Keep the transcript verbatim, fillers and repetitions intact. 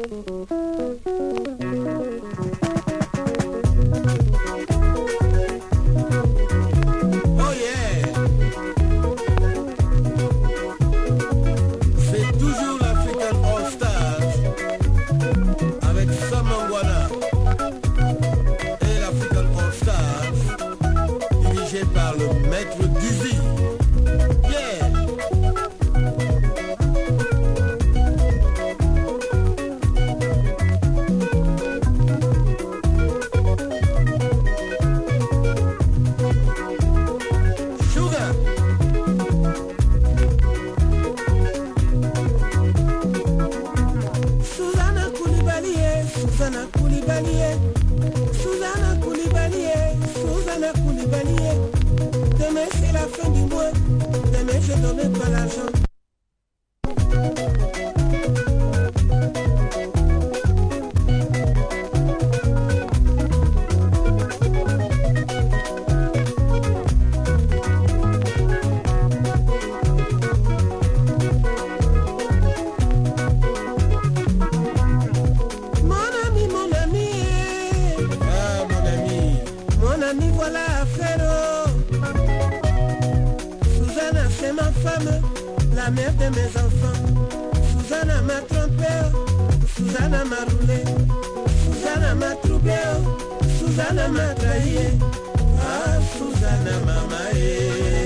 Par le maître Dizzy. Yeah. Sugar. Susanna Coulibaly, Susanna Coulibaly, Susanna Coulibaly, Susanna Coulibaly. Demain c'est la fin du mois, demain je donne pas l'argent. Mon ami, mon ami, ah mon ami, mon ami voilà affaire. C'est ma femme, la mère de mes enfants. Susanna m'a trompé, Susanna m'a roulé, Susanna m'a troublé, Susanna m'a trahi. Ah, Susanna m'a maillé.